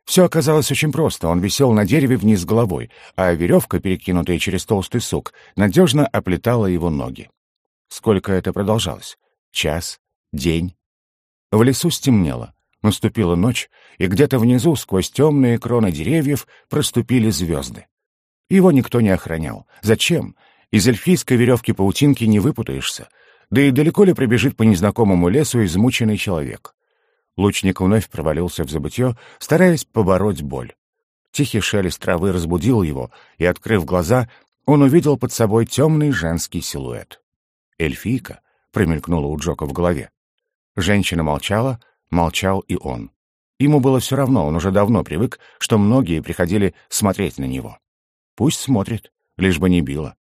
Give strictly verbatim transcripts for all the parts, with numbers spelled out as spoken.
Все оказалось очень просто. Он висел на дереве вниз головой, а веревка, перекинутая через толстый сук, надежно оплетала его ноги. Сколько это продолжалось? Час? День? В лесу стемнело. Наступила ночь, и где-то внизу, сквозь темные кроны деревьев, проступили звезды. Его никто не охранял. Зачем? Из эльфийской веревки-паутинки не выпутаешься. Да и далеко ли прибежит по незнакомому лесу измученный человек? Лучник вновь провалился в забытье, стараясь побороть боль. Тихий шелест травы разбудил его, и, открыв глаза, он увидел под собой темный женский силуэт. «Эльфийка?» — промелькнула у Джока в голове. Женщина молчала, молчал и он. Ему было все равно, он уже давно привык, что многие приходили смотреть на него. Пусть смотрит, лишь бы не била.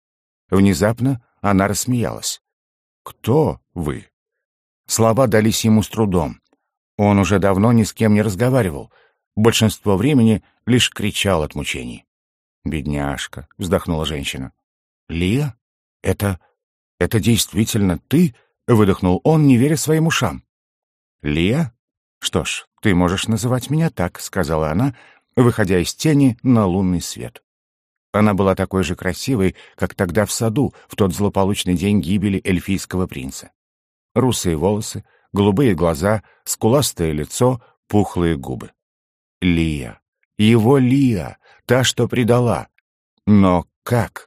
Внезапно она рассмеялась. «Кто вы?» Слова дались ему с трудом. Он уже давно ни с кем не разговаривал. Большинство времени лишь кричал от мучений. «Бедняжка», — вздохнула женщина. «Лия? Это... это действительно ты?» — выдохнул он, не веря своим ушам. «Лия? Что ж, ты можешь называть меня так», — сказала она, выходя из тени на лунный свет. Она была такой же красивой, как тогда в саду, в тот злополучный день гибели эльфийского принца. Русые волосы, голубые глаза, скуластое лицо, пухлые губы. Лия. Его Лия. Та, что предала. Но как?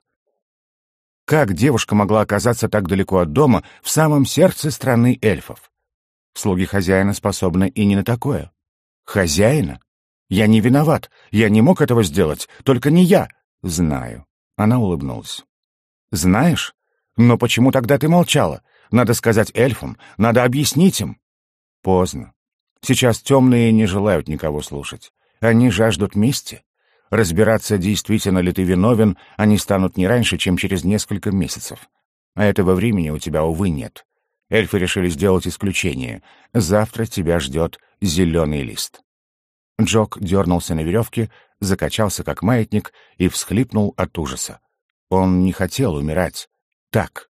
Как девушка могла оказаться так далеко от дома, в самом сердце страны эльфов? Слуги хозяина способны и не на такое. Хозяина? Я не виноват. Я не мог этого сделать. Только не я. Знаю. Она улыбнулась. Знаешь? Но почему тогда ты молчала? Надо сказать эльфам, надо объяснить им. Поздно. Сейчас темные не желают никого слушать. Они жаждут мести. Разбираться, действительно ли ты виновен, они станут не раньше, чем через несколько месяцев. А этого времени у тебя, увы, нет. Эльфы решили сделать исключение. Завтра тебя ждет зеленый лист. Джок дернулся на веревке, закачался как маятник и всхлипнул от ужаса. Он не хотел умирать. Так.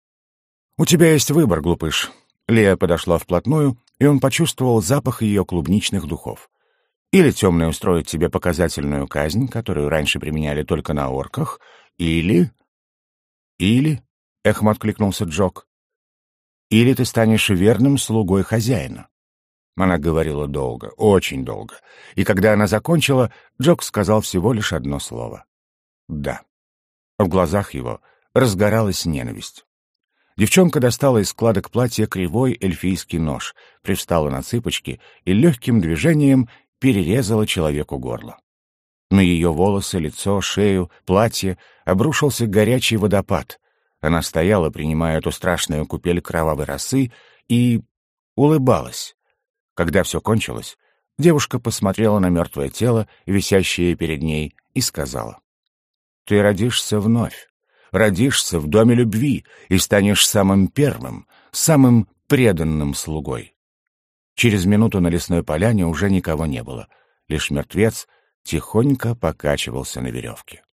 «У тебя есть выбор, глупыш». Лия подошла вплотную, и он почувствовал запах ее клубничных духов. «Или темные устроят тебе показательную казнь, которую раньше применяли только на орках, или...» «Или...» — эхом откликнулся Джок. «Или ты станешь верным слугой хозяина». Она говорила долго, очень долго, и когда она закончила, Джок сказал всего лишь одно слово. «Да». В глазах его разгоралась ненависть. Девчонка достала из складок платья кривой эльфийский нож, привстала на цыпочки и легким движением перерезала человеку горло. На ее волосы, лицо, шею, платье обрушился горячий водопад. Она стояла, принимая эту страшную купель кровавой росы, и улыбалась. Когда все кончилось, девушка посмотрела на мертвое тело, висящее перед ней, и сказала: «Ты родишься вновь. Родишься в доме любви и станешь самым первым, самым преданным слугой». Через минуту на лесной поляне уже никого не было. Лишь мертвец тихонько покачивался на веревке.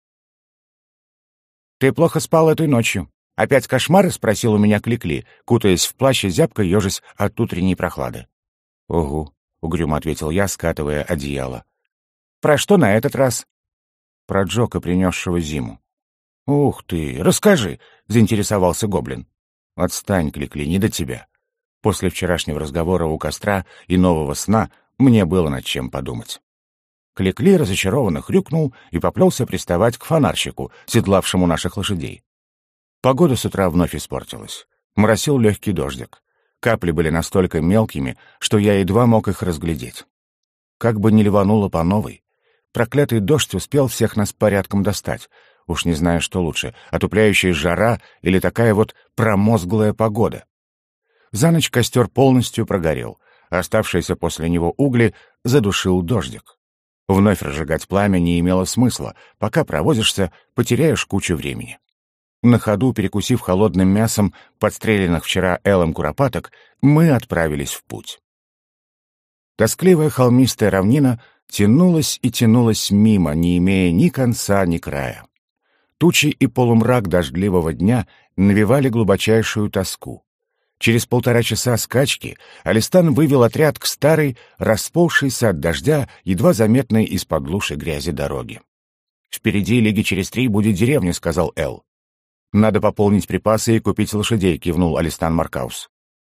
«Ты плохо спал этой ночью? Опять кошмары?» — спросил у меня Кликли, кутаясь в плащ и зябко ежась от утренней прохлады. «Угу», — угрюмо ответил я, скатывая одеяло. «Про что на этот раз?» «Про Джока, принесшего зиму». «Ух ты! Расскажи!» — заинтересовался гоблин. «Отстань, Кликли, не до тебя. После вчерашнего разговора у костра и нового сна мне было над чем подумать». Кликли разочарованно хрюкнул и поплелся приставать к фонарщику, седлавшему наших лошадей. Погода с утра вновь испортилась. Моросил легкий дождик. Капли были настолько мелкими, что я едва мог их разглядеть. Как бы ни ливануло по новой, проклятый дождь успел всех нас порядком достать. Уж не знаю, что лучше, отупляющая жара или такая вот промозглая погода. За ночь костер полностью прогорел, а оставшиеся после него угли задушил дождик. Вновь разжигать пламя не имело смысла, пока провозишься, потеряешь кучу времени. На ходу, перекусив холодным мясом подстреленных вчера Элом куропаток, мы отправились в путь. Тоскливая холмистая равнина тянулась и тянулась мимо, не имея ни конца, ни края. Тучи и полумрак дождливого дня навевали глубочайшую тоску. Через полтора часа скачки Алистан вывел отряд к старой, расползшейся от дождя, едва заметной из-под луж и грязи дороги. «Впереди лиги через три будет деревня», — сказал Эл. «Надо пополнить припасы и купить лошадей», — кивнул Алистан Маркаус.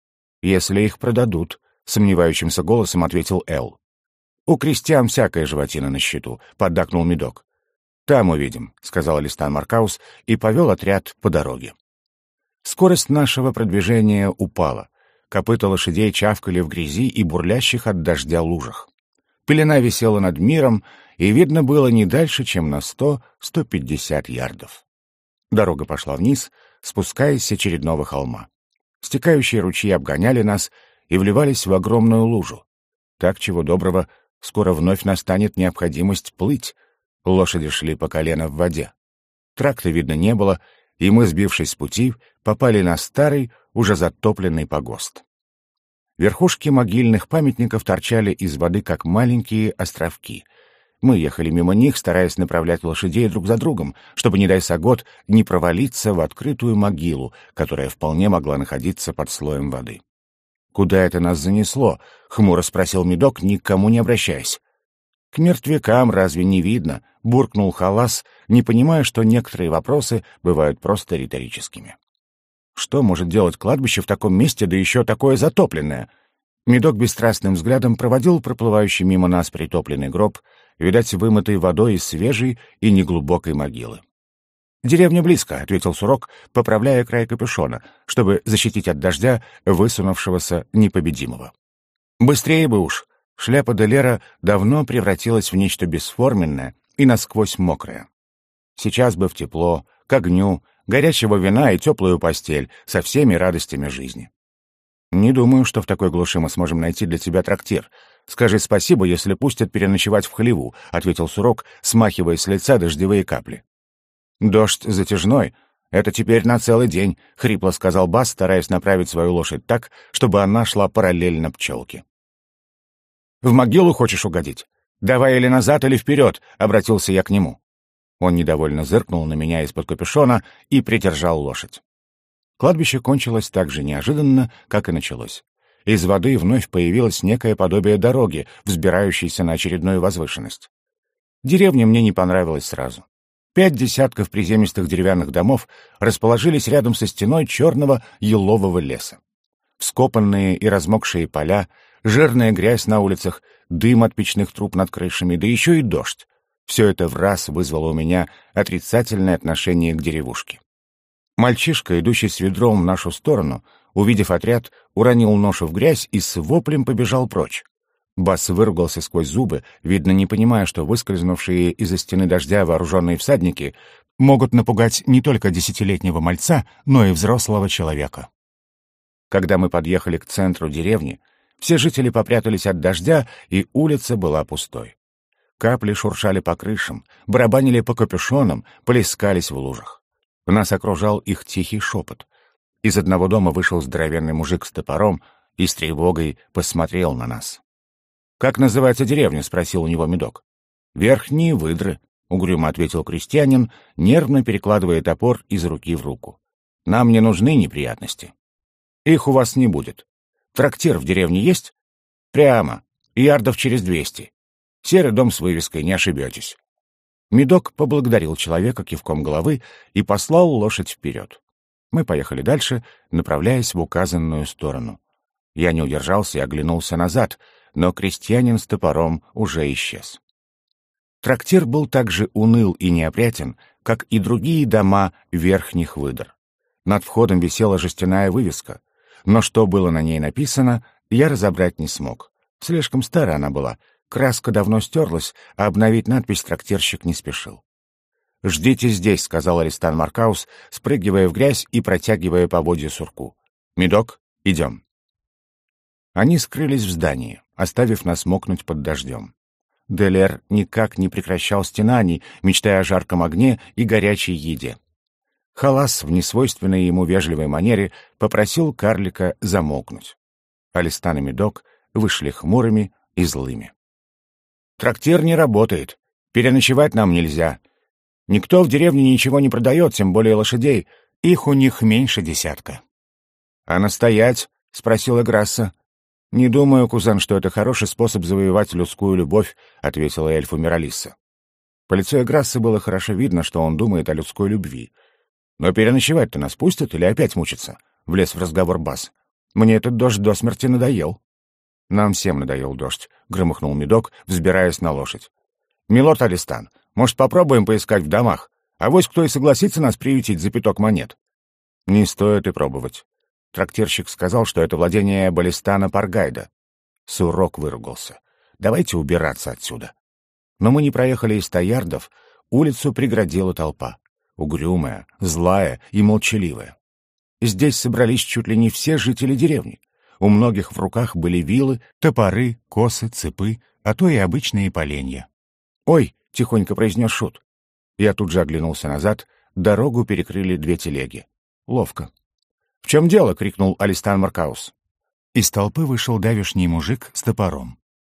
«Если их продадут», — сомневающимся голосом ответил Эл. «У крестьян всякая животина на счету», — поддакнул Медок. «Там увидим», — сказал Алистан Маркаус и повел отряд по дороге. Скорость нашего продвижения упала. Копыта лошадей чавкали в грязи и бурлящих от дождя лужах. Пелена висела над миром, и видно было не дальше, чем на сто-сто пятьдесят ярдов. Дорога пошла вниз, спускаясь с очередного холма. Стекающие ручьи обгоняли нас и вливались в огромную лужу. Так, чего доброго, скоро вновь настанет необходимость плыть. Лошади шли по колено в воде. Тракта видно не было, и мы, сбившись с пути, попали на старый, уже затопленный погост. Верхушки могильных памятников торчали из воды, как маленькие островки. Мы ехали мимо них, стараясь направлять лошадей друг за другом, чтобы, не дай сагот, не провалиться в открытую могилу, которая вполне могла находиться под слоем воды. «Куда это нас занесло?» — хмуро спросил Медок, никому не обращаясь. «К мертвякам разве не видно?» — буркнул Халас, не понимая, что некоторые вопросы бывают просто риторическими. «Что может делать кладбище в таком месте, да еще такое затопленное?» Медок бесстрастным взглядом проводил проплывающий мимо нас притопленный гроб, видать, вымытый водой из свежей и неглубокой могилы. «Деревня близко», — ответил Сурок, поправляя край капюшона, чтобы защитить от дождя высунувшегося непобедимого. «Быстрее бы уж!» Шляпа Делера давно превратилась в нечто бесформенное и насквозь мокрое. Сейчас бы в тепло, к огню, горячего вина и теплую постель со всеми радостями жизни. «Не думаю, что в такой глуши мы сможем найти для тебя трактир. Скажи спасибо, если пустят переночевать в хлеву», — ответил Сурок, смахивая с лица дождевые капли. «Дождь затяжной. Это теперь на целый день», — хрипло сказал Бас, стараясь направить свою лошадь так, чтобы она шла параллельно пчелке. «В могилу хочешь угодить? Давай или назад, или вперед», — обратился я к нему. Он недовольно зыркнул на меня из-под капюшона и придержал лошадь. Кладбище кончилось так же неожиданно, как и началось. Из воды вновь появилось некое подобие дороги, взбирающейся на очередную возвышенность. Деревня мне не понравилась сразу. Пять десятков приземистых деревянных домов расположились рядом со стеной черного елового леса. Вскопанные и размокшие поля, жирная грязь на улицах, дым от печных труб над крышами, да еще и дождь. Все это враз вызвало у меня отрицательное отношение к деревушке. Мальчишка, идущий с ведром в нашу сторону, увидев отряд, уронил ношу в грязь и с воплем побежал прочь. Бас выругался сквозь зубы, видно, не понимая, что выскользнувшие из-за стены дождя вооруженные всадники могут напугать не только десятилетнего мальца, но и взрослого человека. Когда мы подъехали к центру деревни, все жители попрятались от дождя, и улица была пустой. Капли шуршали по крышам, барабанили по капюшонам, плескались в лужах. Нас окружал их тихий шепот. Из одного дома вышел здоровенный мужик с топором и с тревогой посмотрел на нас. «Как называется деревня?» — спросил у него Медок. «Верхние выдры», — угрюмо ответил крестьянин, нервно перекладывая топор из руки в руку. «Нам не нужны неприятности. Их у вас не будет. Трактир в деревне есть? Прямо, ярдов через двести. Серый дом с вывеской, не ошибетесь». Медок поблагодарил человека кивком головы и послал лошадь вперед. Мы поехали дальше, направляясь в указанную сторону. Я не удержался и оглянулся назад, но крестьянин с топором уже исчез. Трактир был так же уныл и неопрятен, как и другие дома верхних выдр. Над входом висела жестяная вывеска, но что было на ней написано, я разобрать не смог. Слишком старая она была, краска давно стерлась, а обновить надпись трактирщик не спешил. «Ждите здесь», — сказал Алистан Маркаус, спрыгивая в грязь и протягивая поводья Сурку. «Медок, идем». Они скрылись в здании, оставив нас мокнуть под дождем. Делер никак не прекращал стенаний, мечтая о жарком огне и горячей еде. Халас в несвойственной ему вежливой манере попросил карлика замолкнуть. Алистан и Медок вышли хмурыми и злыми. «Трактир не работает. Переночевать нам нельзя. Никто в деревне ничего не продает, тем более лошадей. Их у них меньше десятка». «А настоять?» — спросила Грасса. «Не думаю, кузен, что это хороший способ завоевать людскую любовь», — ответила эльфу Миралисса. По лицу Эграссы было хорошо видно, что он думает о людской любви. «Но переночевать-то нас пустят или опять мучиться?» — влез в разговор Бас. «Мне этот дождь до смерти надоел». «Нам всем надоел дождь», — громыхнул Медок, взбираясь на лошадь. «Милорд Алистан, может, попробуем поискать в домах? Авось кто и согласится нас приютить за пяток монет». «Не стоит и пробовать». Трактирщик сказал, что это владение Балистана Паргайда. Сурок выругался. «Давайте убираться отсюда». Но мы не проехали и ста ярдов, улицу преградила толпа. Угрюмая, злая и молчаливая. Здесь собрались чуть ли не все жители деревни. У многих в руках были вилы, топоры, косы, цепы, а то и обычные поленья. «Ой!» — тихонько произнес Шут. Я тут же оглянулся назад, дорогу перекрыли две телеги. Ловко. «В чем дело?» — крикнул Алистан Маркаус. Из толпы вышел давишний мужик с топором.